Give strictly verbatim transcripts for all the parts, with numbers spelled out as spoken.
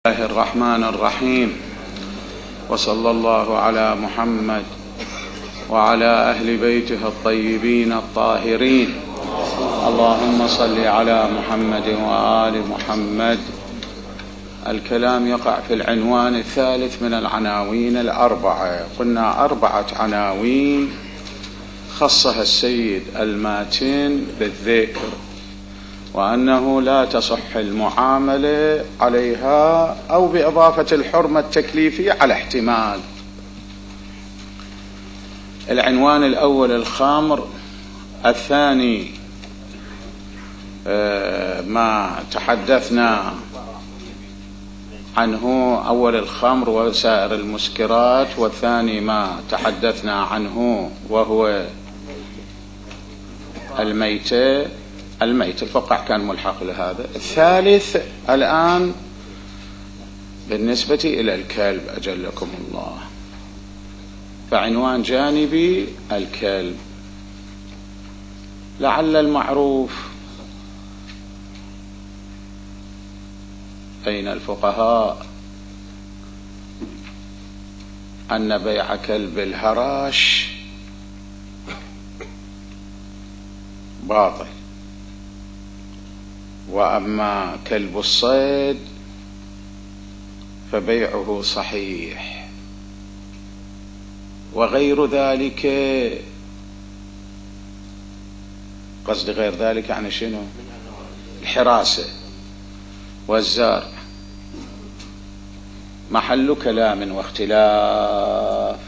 الله الرحمن الرحيم، وصلى الله على محمد وعلى أهل بيته الطيبين الطاهرين. اللهم صل على محمد وآل محمد. الكلام يقع في العنوان الثالث من العناوين الأربعة. قلنا أربعة عناوين خصها السيد الماتن بالذكر، وأنه لا تصح المعاملة عليها أو بإضافة الحرمة التكليفية على احتمال. العنوان الأول الخمر، الثاني ما تحدثنا عنه أول الخمر وسائر المسكرات، والثاني ما تحدثنا عنه وهو الميتة الميت الفقع كان ملحق لهذا. الثالث الآن بالنسبة إلى الكلب أجلكم الله، فعنوان جانبي الكلب. لعل المعروف بين الفقهاء أن بيع كلب الهراش باطل، وأما كلب الصيد فبيعه صحيح. وغير ذلك، قصد غير ذلك يعني شنو؟ الحراسة والزرع محل كلام واختلاف.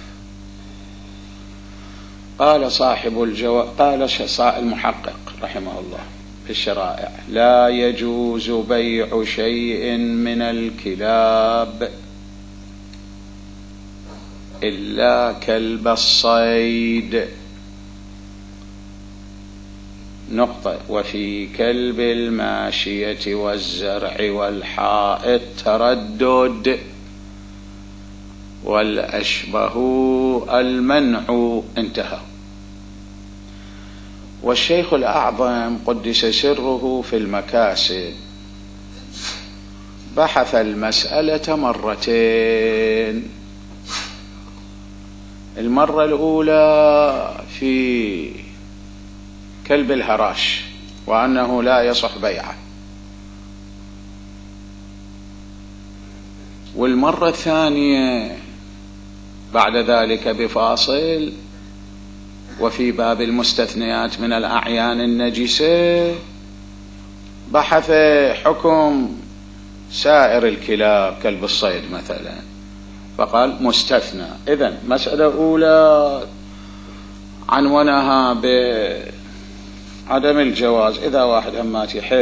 قال صاحب الجواب، قال المحقق رحمه الله في الشرائع: لا يجوز بيع شيء من الكلاب إلا كلب الصيد، نقطة. وفي كلب الماشية والزرع والحائط تردد، والأشبه المنع، انتهى. والشيخ الأعظم قدس سره في المكاسب بحث المسألة مرتين. المرة الأولى في كلب الهراش وأنه لا يصح بيعه، والمرة الثانية بعد ذلك بفاصل وفي باب المستثنيات من الأعيان النجسة بحث حكم سائر الكلاب كلب الصيد مثلا، فقال مستثنى. إذن مسألة أولى عنونها بعدم الجواز. إذا واحد همات يحب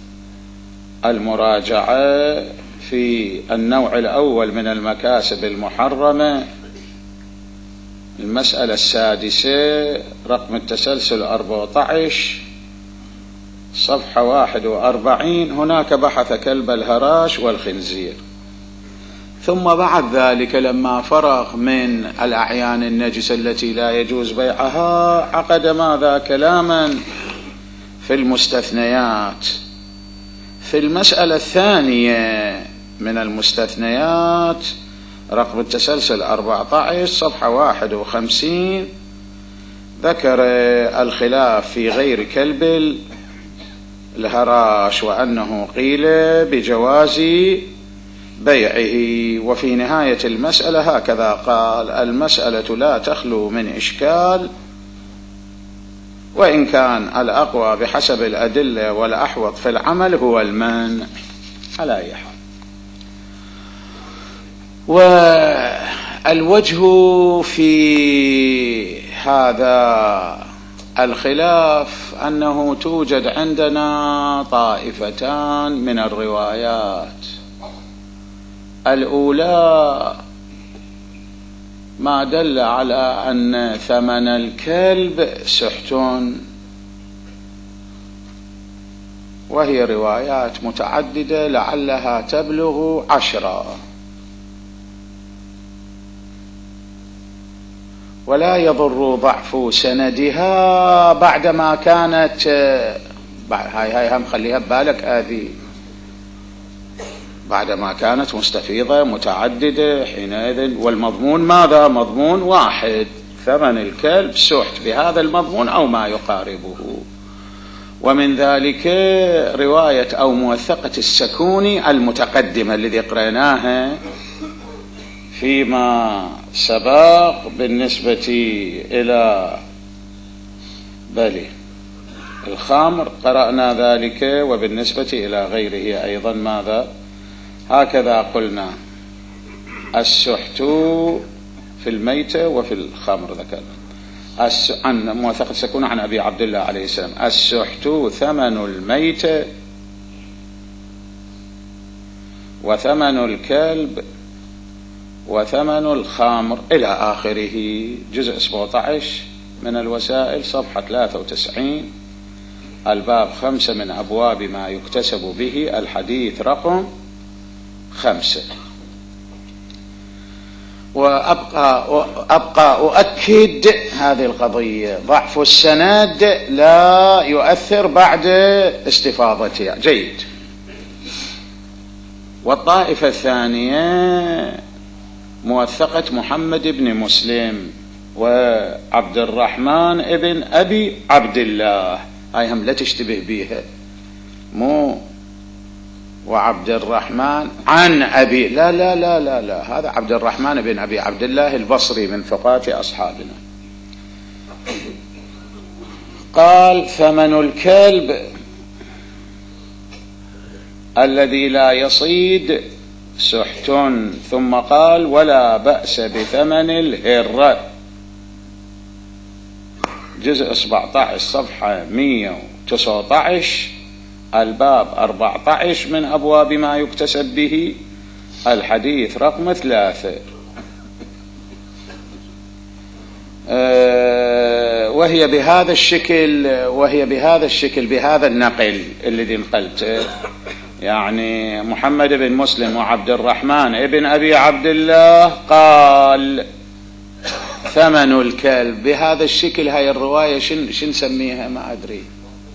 المراجعة في النوع الأول من المكاسب المحرمة، المسألة السادسة رقم التسلسل أربعة عشر صفحة واحد وأربعين، هناك بحث كلب الهراش والخنزير. ثم بعد ذلك لما فرغ من الأعيان النجسة التي لا يجوز بيعها، عقد ماذا؟ كلاما في المستثنيات. في المسألة الثانية من المستثنيات رقم التسلسل أربعة عشر صفحة واحد وخمسين ذكر الخلاف في غير كلب الهراش، وأنه قيل بجواز بيعه. وفي نهاية المسألة هكذا قال: المسألة لا تخلو من إشكال، وإن كان الأقوى بحسب الأدلة والأحوط في العمل هو المنع على أي حال. والوجه في هذا الخلاف أنه توجد عندنا طائفتان من الروايات. الأولى ما دل على أن ثمن الكلب سحت، وهي روايات متعددة لعلها تبلغ عشرة، ولا يضر ضعف سندها بعدما كانت هاي هاي هم خليها ببالك، هذه بعدما كانت مستفيضة متعددة حينئذ. والمضمون ماذا؟ مضمون واحد، ثمن الكلب سحت بهذا المضمون أو ما يقاربه. ومن ذلك رواية أو موثقة السكوني المتقدمة الذي قرأناها فيما سبق بالنسبة إلى بلي الخمر قرأنا ذلك، وبالنسبة إلى غيره أيضا ماذا؟ هكذا قلنا السحت في الميتة وفي الخمر ذكرنا. عن موثقة السكون عن أبي عبد الله عليه السلام: السحت ثمن الميتة وثمن الكلب وثمن الخمر إلى آخره. جزء سبعة عشر من الوسائل صفحة ثلاثة وتسعين، الباب خمسة من أبواب ما يكتسب به، الحديث رقم خمسة. وأبقى أبقى أؤكد هذه القضية: ضعف السند لا يؤثر بعد استفاضتها. جيد. والطائفة الثانية موثقة محمد بن مسلم وعبد الرحمن ابن أبي عبد الله، هاي هم لا تشتبه بيها، مو وعبد الرحمن عن أبي، لا لا لا لا لا، هذا عبد الرحمن بن أبي عبد الله البصري من ثقات أصحابنا. قال: ثمن الكلب الذي لا يصيد سحت، ثم قال: ولا بأس بثمن الهرة. جزء سبعة عشر صفحة مئة وتسعة عشر، الباب أربعة عشر من أبواب ما يكتسب به، الحديث رقم ثلاثة. أه وهي بهذا الشكل وهي بهذا الشكل بهذا النقل الذي نقلته، يعني محمد بن مسلم وعبد الرحمن ابن أبي عبد الله قال ثمن الكلب بهذا الشكل. هاي الرواية شن شن نسميها؟ ما أدري،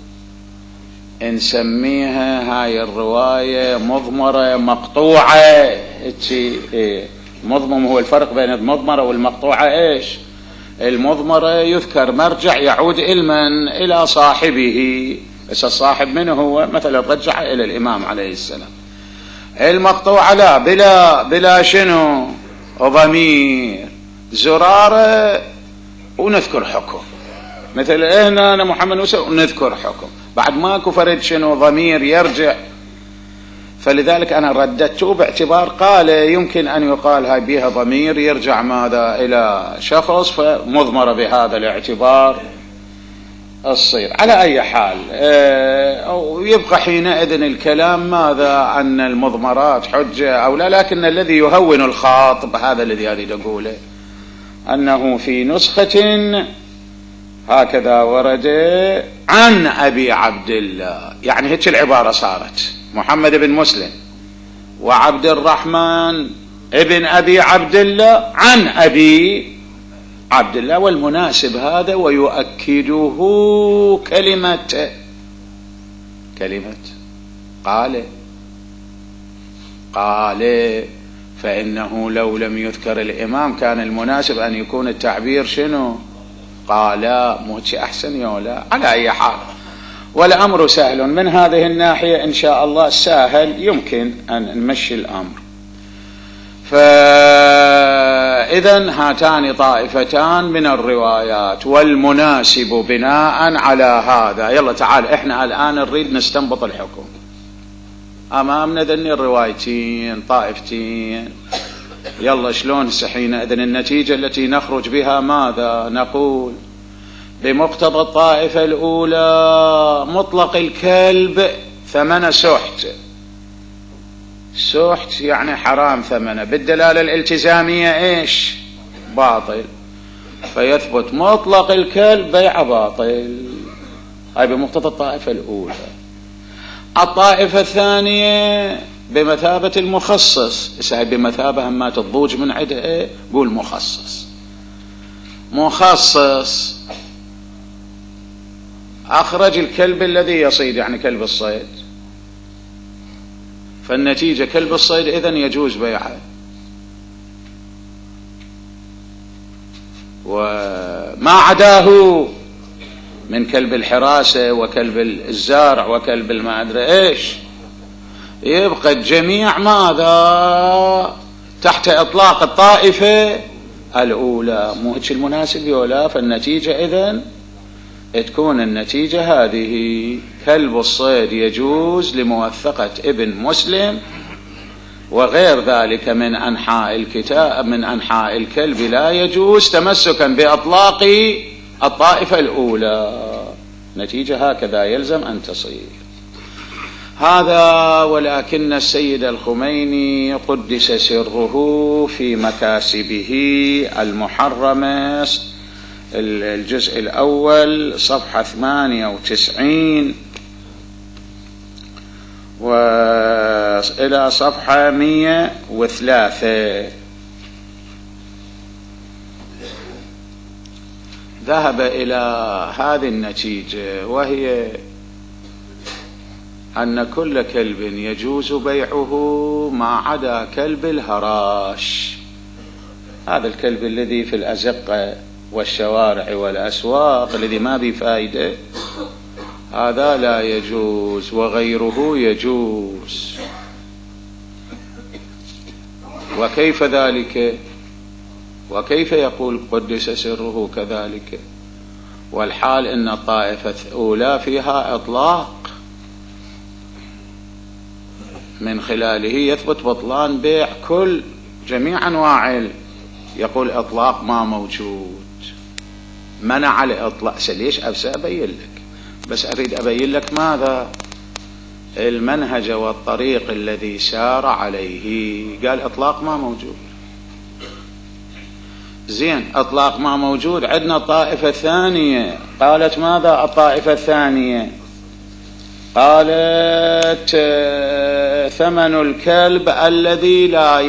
نسميها هاي الرواية مضمرة مقطوعة. إيه؟ مضمم هو الفرق بين المضمرة والمقطوعة. إيش المضمرة؟ يذكر مرجع يعود علما إلى صاحبه، بس الصاحب منه هو مثلا رجع إلى الإمام عليه السلام. المقطوعة لا، بلا بلا شنو ضمير، زرارة ونذكر حكم، مثل هنا أنا محمد موسى ونذكر حكم، بعد ماكو فرد شنو ضمير يرجع. فلذلك أنا رددته باعتبار قال يمكن أن يقال هاي بها ضمير يرجع ماذا إلى شخص، فمضمر بهذا الاعتبار الصير. على أي حال أو يبقى حينئذ الكلام ماذا أن المضمرات حجة أو لا، لكن الذي يهون الخاطب هذا الذي أريد أقوله أنه في نسخة هكذا ورد عن أبي عبد الله، يعني هيك العبارة صارت محمد بن مسلم وعبد الرحمن ابن أبي عبد الله عن أبي عبد الله. والمناسب هذا ويؤكده كلمة كلمة قال قال فإنه لو لم يذكر الإمام كان المناسب أن يكون التعبير شنو؟ قال. موتش أحسن يولا. على أي حال والأمر سهل من هذه الناحية إن شاء الله، سهل يمكن أن نمشي الأمر. فإذن هاتان طائفتان من الروايات، والمناسب بناء على هذا. يلا تعال احنا الآن نريد نستنبط الحكم. أمامنا ذني الروايتين طائفتين، يلا شلون سحينا؟ إذن النتيجة التي نخرج بها ماذا نقول؟ بمقتضى الطائفة الأولى مطلق الكلب ثمن سحت، سحت يعني حرام ثمنه، بالدلالة الالتزامية ايش؟ باطل، فيثبت مطلق الكلب بيع باطل. هاي بمقتضى الطائفة الأولى. الطائفة الثانية بمثابة المخصص، هاي بمثابة ما تضوج من عده ايه؟ قول مخصص. مخصص أخرج الكلب الذي يصيد، يعني كلب الصيد، فالنتيجة كلب الصيد إذن يجوز بيعه. وما عداه من كلب الحراسة وكلب الزارع وكلب ما أدري إيش يبقى الجميع ماذا تحت إطلاق الطائفة الأولى. مو هيك المناسب ولا؟ فالنتيجة إذن تكون النتيجة هذه: كلب الصيد يجوز لموثقة ابن مسلم، وغير ذلك من أنحاء الكتاب من أنحاء الكلب لا يجوز، تمسكا بأطلاق الطائفة الأولى. نتيجة هكذا يلزم أن تصير. هذا ولكن السيد الخميني قدس سره في مكاسبه المحرمة الجزء الأول صفحة ثمانية وتسعين وإلى صفحة مئة وثلاثة ذهب إلى هذه النتيجة، وهي أن كل كلب يجوز بيعه ما عدا كلب الهراش. هذا الكلب الذي في الأزقة والشوارع والأسواق الذي ما بفائدة، هذا لا يجوز، وغيره يجوز. وكيف ذلك؟ وكيف يقول قدس سره كذلك والحال إن الطائفة الأولى فيها إطلاق من خلاله يثبت بطلان بيع كل جميع أنواع؟ يقول إطلاق ما موجود، منع الإطلاق. ليش؟ أبين لك، بس أريد أبين لك ماذا المنهج والطريق الذي سار عليه. قال إطلاق ما موجود. زين، إطلاق ما موجود. عندنا الطائفة الثانية قالت ماذا؟ الطائفة الثانية قالت ثمن الكلب الذي لا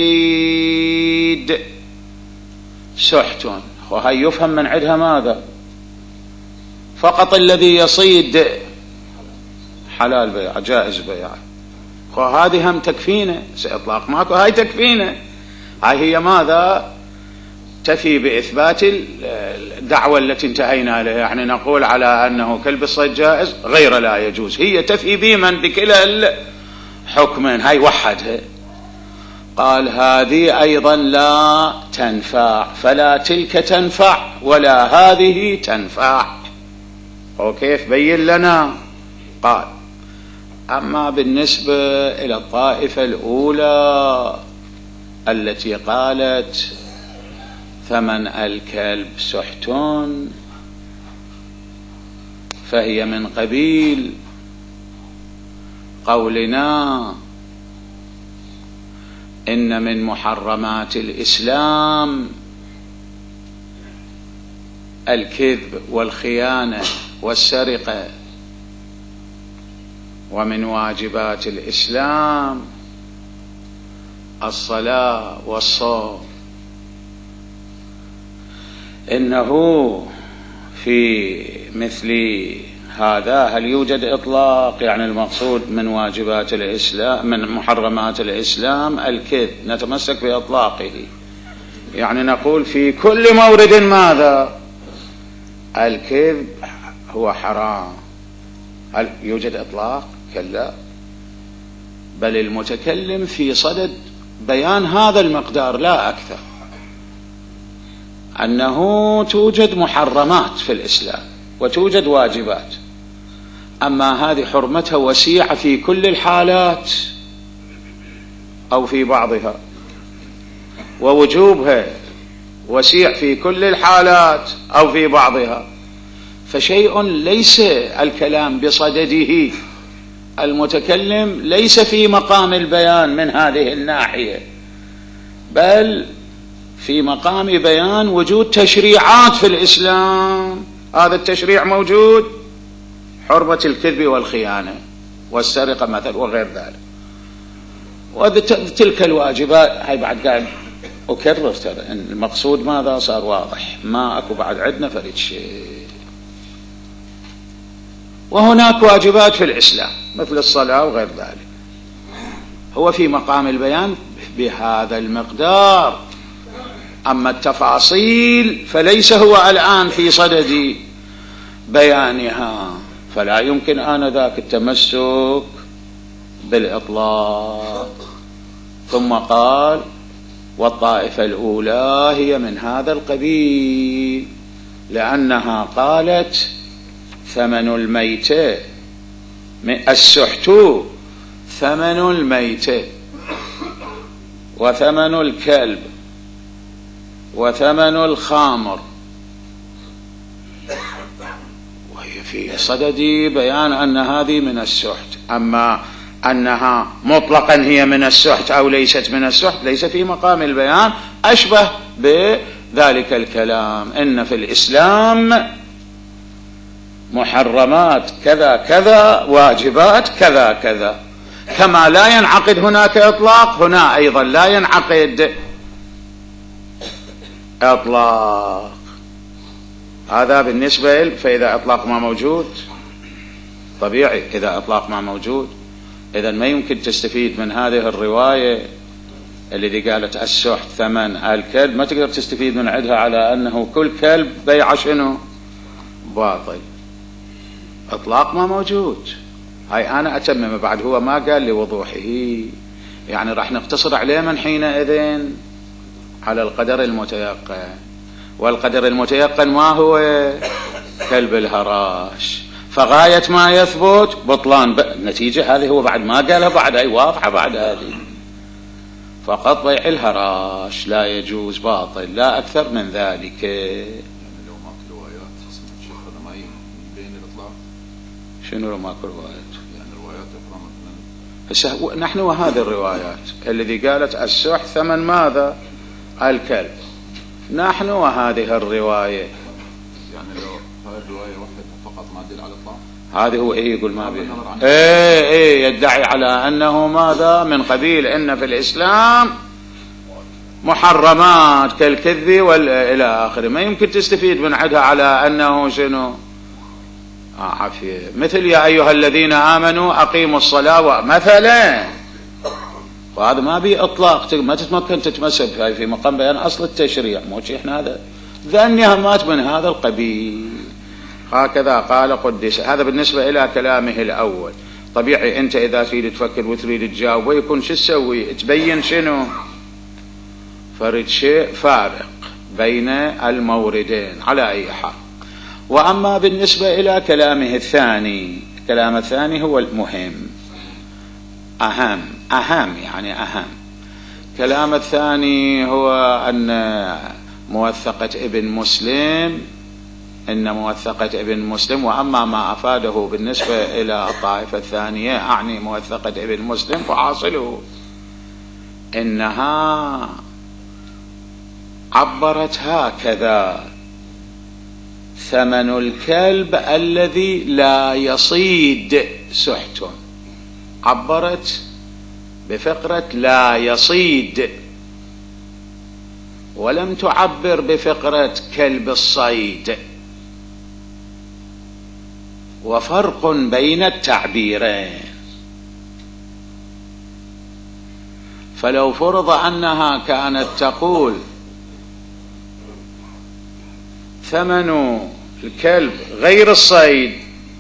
يصيد سحت. وهي يفهم من عندها ماذا؟ فقط الذي يصيد حلال بيع، جائز بيع. وهذه هم تكفينا، سإطلاق ماكو، هاي تكفينا. هاي هي ماذا؟ تفي بإثبات الدعوة التي انتهينا لها. يعني نقول على أنه كلب الصيد جائز غير لا يجوز، هي تفي بمن بكلا الحكمين. هاي وحدها. قال هذه أيضا لا تنفع، فلا تلك تنفع ولا هذه تنفع. وكيف؟ بين لنا. قال أما بالنسبة إلى الطائفة الأولى التي قالت ثمن الكلب سحت، فهي من قبيل قولنا إن من محرمات الإسلام الكذب والخيانة والسرقة، ومن واجبات الإسلام الصلاة والصوم. إنه في مثل هذا هل يوجد إطلاق؟ يعني المقصود من واجبات الإسلام من محرمات الإسلام الكذب، نتمسك بإطلاقه. يعني نقول في كل مورد ماذا؟ الكذب هو حرام. هل يوجد إطلاق؟ كلا، بل المتكلم في صدد بيان هذا المقدار لا أكثر، أنه توجد محرمات في الإسلام وتوجد واجبات، أما هذه حرمتها وسيعة في كل الحالات أو في بعضها، ووجوبها وسيع في كل الحالات أو في بعضها. فشيء ليس الكلام بصدده، المتكلم ليس في مقام البيان من هذه الناحية، بل في مقام بيان وجود تشريعات في الإسلام. هذا التشريع موجود، حرمة الكذب والخيانة والسرقة مثلا وغير ذلك. وتلك الواجبات هاي بعد قاعد أكرر ترى إن المقصود ماذا صار واضح، ما أكو بعد عندنا فريد شيء. وهناك واجبات في الإسلام مثل الصلاة وغير ذلك. هو في مقام البيان بهذا المقدار، أما التفاصيل فليس هو الآن في صدد بيانها، فلا يمكن آنذاك التمسك بالإطلاق. ثم قال والطائفة الأولى هي من هذا القبيل، لأنها قالت ثمن الميتة السحت ثمن الميتة وثمن الكلب وثمن الخامر، وهي في صدد بيان أن هذه من السحت. أما أنها مطلقا هي من السحت أو ليست من السحت ليس في مقام البيان، أشبه بذلك الكلام إن في الإسلام محرمات كذا كذا واجبات كذا كذا، كما لا ينعقد هناك إطلاق هنا أيضا لا ينعقد إطلاق. هذا بالنسبة، فإذا إطلاق ما موجود طبيعي، إذا إطلاق ما موجود إذا ما يمكن تستفيد من هذه الرواية اللي قالت السحت ثمن الكلب، ما تقدر تستفيد من عدها على أنه كل كلب بيع شنو باطل. إطلاق ما موجود. هاي أنا أتمم بعد، هو ما قال لوضوحه، يعني راح نقتصر عليه من حينئذ على القدر المتيقن. والقدر المتيقن ما هو كلب الهراش، فغاية ما يثبت بطلان النتيجة. هذه هو بعد ما قالها، بعد أي واضحة بعد هذه، فقط بيع الهراش لا يجوز باطل، لا أكثر من ذلك. لو ماكو روايات شيخ هذا ما يبين الإطلاق. شنو لو ماكو روايات؟ يعني الروايات هسه نحن وهذه الروايات الذي قالت السحت ثمن ماذا الكلب، نحن وهذه الرواية، يعني لو هذه الرواية واحدة فقط ما تدل على الإطلاق، هذه هو إيه يقول ما بيه إيه إيه يدعي على أنه ماذا من قبيل إن في الإسلام محرمات كالكذب والى آخره، ما يمكن تستفيد من عدها على أنه شنو آه عافية. مثل يا أيها الذين آمنوا أقيموا الصلاة مثلا، وهذا ما بي إطلاق، ما تتمكن تتمسك في مقام بيان أصل التشريع، مو شيء احنا هذا ذنيهمات من هذا القبيل. هكذا قال قدس. هذا بالنسبة إلى كلامه الأول. طبيعي أنت إذا تريد تفكر وتريد تجاوب ويكون شو تسوي؟ تبين شنو فرد شيء فارق بين الموردين على أي حال. وأما بالنسبة إلى كلامه الثاني، كلام الثاني هو المهم أهم أهم يعني أهم. كلام الثاني هو أن موثقة ابن مسلم إن موثقة ابن مسلم، وأما ما أفاده بالنسبة إلى الطائفة الثانية أعني موثقة ابن مسلم، فحاصله إنها عبرت هكذا: ثمن الكلب الذي لا يصيد سحت، عبرت بفقرة لا يصيد، ولم تعبر بفقرة كلب الصيد. وفرق بين التعبيرين. فلو فرض أنها كانت تقول ثمن الكلب غير الصيد،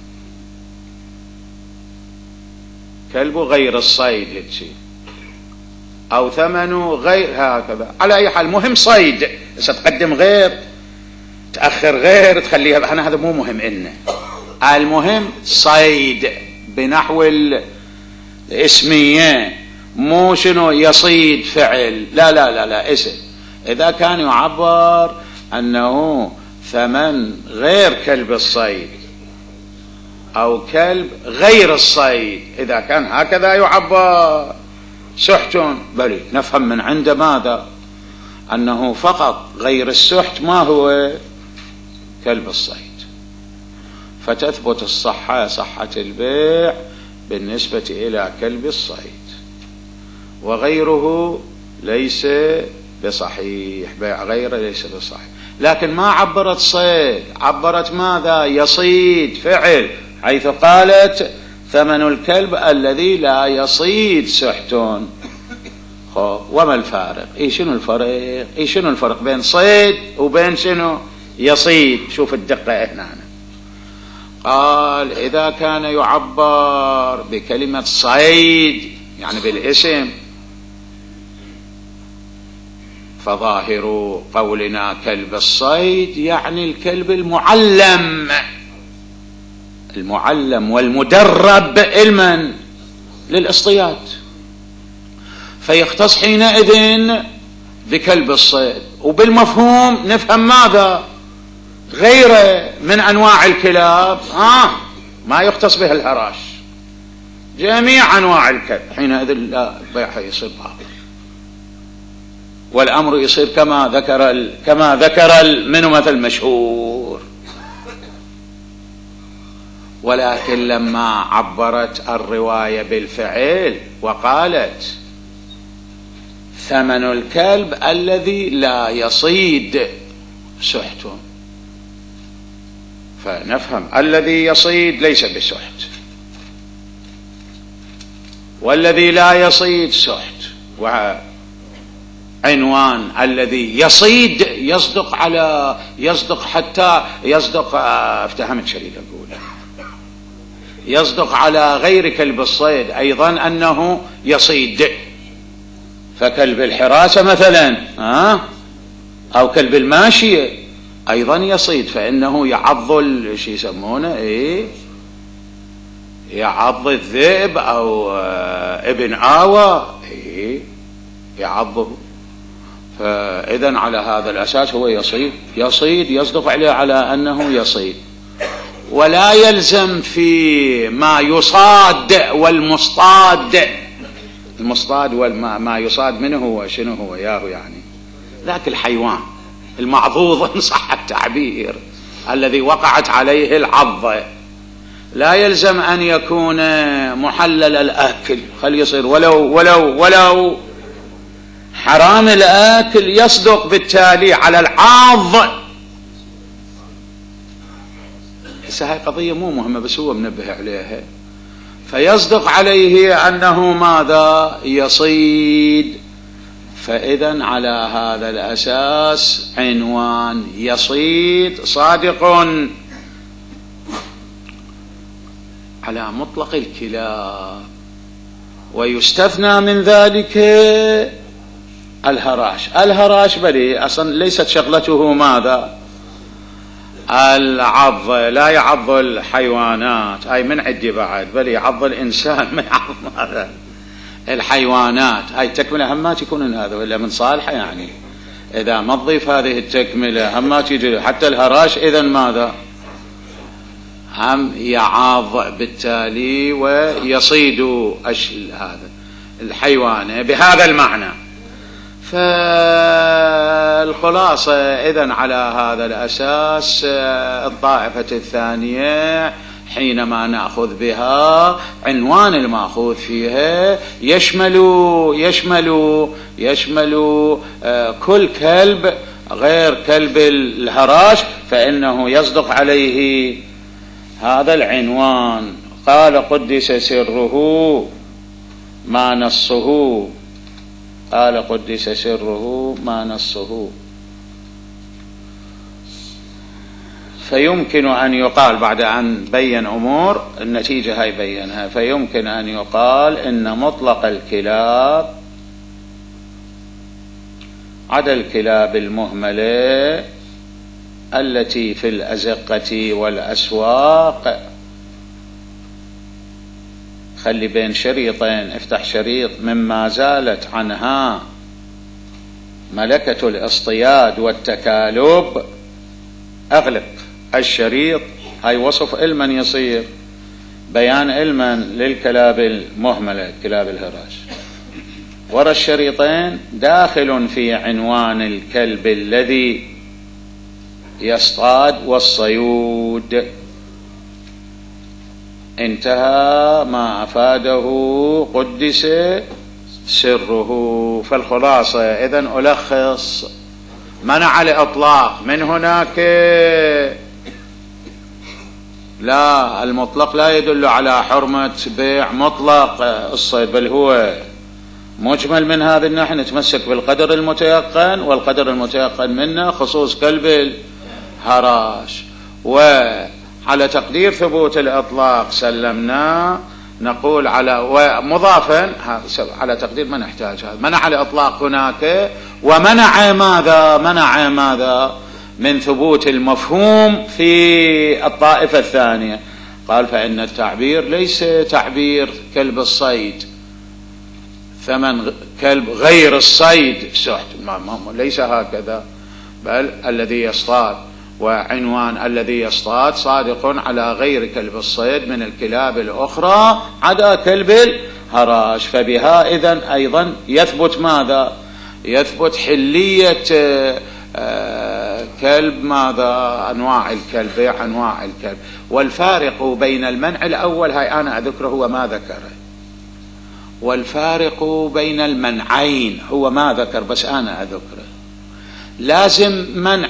كلب غير الصيد هيك، أو ثمنه غير هكذا، على أي حال مهم صيد، ستقدم غير تأخر غير تخليها، أنا هذا مو مهم إنه، المهم صيد بنحو الاسمية، مو شنو يصيد فعل، لا لا لا لا اسم. إذا كان يعبر أنه ثمن غير كلب الصيد أو كلب غير الصيد، إذا كان هكذا يعبر سحت، بل نفهم من عند ماذا أنه فقط غير السحت ما هو كلب الصيد، فتثبت الصحة صحة البيع بالنسبة إلى كلب الصيد، وغيره ليس بصحيح، بيع غيره ليس بصحيح. لكن ما عبرت صيد، عبرت ماذا؟ يصيد فعل، حيث قالت ثمن الكلب الذي لا يصيد سحت. وما الفارق؟ اي شنو الفرق؟ اي شنو الفرق بين صيد وبين شنو يصيد؟ شوف الدقة هنا. قال إذا كان يعبر بكلمة صيد يعني بالاسم، فظاهر قولنا كلب الصيد يعني الكلب المعلم، المعلم والمدرب علما للاصطياد، فيختص حينئذ بكلب الصيد. وبالمفهوم نفهم ماذا؟ غيره من أنواع الكلاب آه ما يختص بها الهراش، جميع أنواع الكلب حينئذ لا بيعها يصير باطل، والأمر يصير كما ذكر ال... كما ذكر منه مثل مشهور. ولكن لما عبرت الرواية بالفعل وقالت ثمن الكلب الذي لا يصيد سحت، فنفهم الذي يصيد ليس بسحت، والذي لا يصيد سحت. وعنوان الذي يصيد يصدق على يصدق حتى يصدق افتهمت شريك أقول يصدق على غير كلب الصيد أيضا أنه يصيد، فكلب الحراسة مثلا ها أو كلب الماشية أيضا يصيد، فإنه يعض شو يسمونه إيه يعض الذئب أو ابن آوى إيه يعضه. فإذا على هذا الأساس هو يصيد يصيد يصدق عليه على أنه يصيد. ولا يلزم في ما يصاد والمصطاد، المصطاد وما يصاد منه هو شنو هو ياه يعني ذاك الحيوان المعضوض إن صح التعبير الذي وقعت عليه العضة، لا يلزم أن يكون محلل الأكل، خل يصير ولو ولو ولو حرام الأكل يصدق بالتالي على العاض. هسه هاي قضية مو مهمة بس هو منبه عليها، فيصدق عليه أنه ماذا يصيد. فإذا على هذا الأساس عنوان يصيد صادق على مطلق الكلاب، ويستثنى من ذلك الهراش. الهراش بلي أصلا ليست شغلته ماذا العض، لا يعض الحيوانات أي من عدي بعد، بل يعض الإنسان من عض ماذا الحيوانات. أي تكملة همات يكون هذا ولا من صالحة يعني إذا ما تضيف هذه التكملة همات يجري حتى الهراش إذن ماذا هم يعاض بالتالي ويصيد هذا الحيوان بهذا المعنى. فالخلاصة إذن على هذا الأساس الطائفة الثانية حينما نأخذ بها عنوان المأخوذ فيها يشمل يشمل يشمل كل كلب غير كلب الهراش، فإنه يصدق عليه هذا العنوان. قال قدس سره ما نصه، قال قدس سره ما نصه. فيمكن أن يقال بعد أن بين أمور النتيجة هاي بينها، فيمكن أن يقال إن مطلق الكلاب عدا الكلاب المهملة التي في الأزقة والأسواق. خلي بين شريطين، افتح شريط مما زالت عنها ملكة الاصطياد والتكالب، أغلق الشريط. هاي وصف علما يصير بيان علما للكلاب المهملة كلاب الهراش. ورا الشريطين داخل في عنوان الكلب الذي يصطاد والصيود. انتهى ما أفاده قدس سره. فالخلاصة إذن ألخص منع الإطلاق من هناك لا، المطلق لا يدل على حرمة بيع مطلق الصيد، بل هو مجمل من هذه الناحية. نتمسك بالقدر المتيقن، والقدر المتيقن منه خصوص كلب الهراش. وعلى تقدير ثبوت الإطلاق سلمنا، نقول على ومضافا على تقدير ما نحتاج هذا، منع الإطلاق هناك، ومنع ماذا؟ منع ماذا؟ من ثبوت المفهوم في الطائفة الثانية. قال فإن التعبير ليس تعبير كلب الصيد، ثمن كلب غير الصيد سحت، ليس هكذا، بل الذي يصطاد، وعنوان الذي يصطاد صادق على غير كلب الصيد من الكلاب الأخرى عدا كلب الهراش. فبها إذن أيضا يثبت ماذا؟ يثبت حلية كلب ماذا؟ أنواع الكلب، بيع أنواع الكلب. والفارق بين المنع الأول هاي أنا أذكره هو ما ذكره، والفارق بين المنعين هو ما ذكر بس أنا أذكره. لازم منع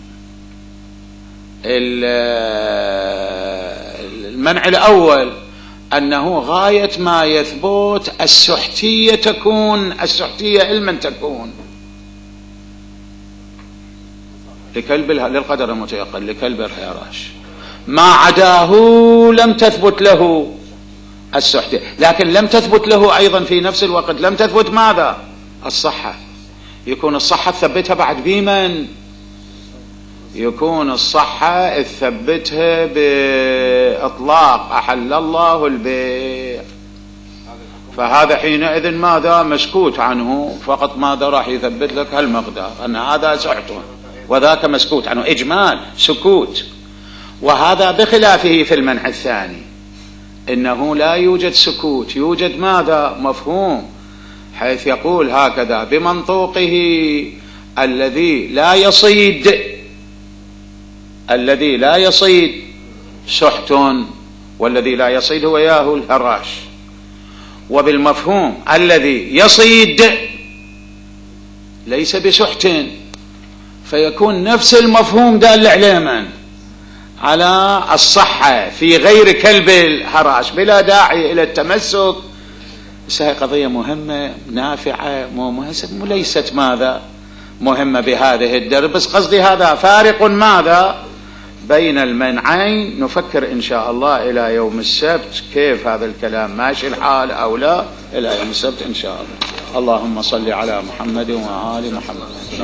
المنع الأول أنه غاية ما يثبت السحتية تكون، السحتية علما تكون لكلب للقدر المتيقن لكلب الهراش، ما عداه لم تثبت له السحتية. لكن لم تثبت له أيضا في نفس الوقت لم تثبت ماذا؟ الصحة. يكون الصحة تثبتها بعد بمن؟ يكون الصحة تثبتها بإطلاق أحل الله البيع، فهذا حينئذ ماذا؟ مسكوت عنه، فقط ماذا راح يثبت لك هالمقدار أن هذا سحته، وذاك مسكوت عنه، إجمال سكوت. وهذا بخلافه في المنع الثاني، إنه لا يوجد سكوت، يوجد ماذا؟ مفهوم، حيث يقول هكذا بمنطوقه الذي لا يصيد، الذي لا يصيد سحت، والذي لا يصيد هو ياهو الهراش. وبالمفهوم الذي يصيد ليس بسحت، فيكون نفس المفهوم دال علما على الصحة في غير كلب الهراش بلا داعي إلى التمسك. بس هذه قضية مهمة نافعة، مو ليست ماذا؟ مهمة بهذه الدرجة، بس قصدي هذا فارق ماذا؟ بين المنعين. نفكر إن شاء الله إلى يوم السبت كيف هذا الكلام ماشي الحال أو لا، إلى يوم السبت إن شاء الله. اللهم صل على محمد وآل محمد.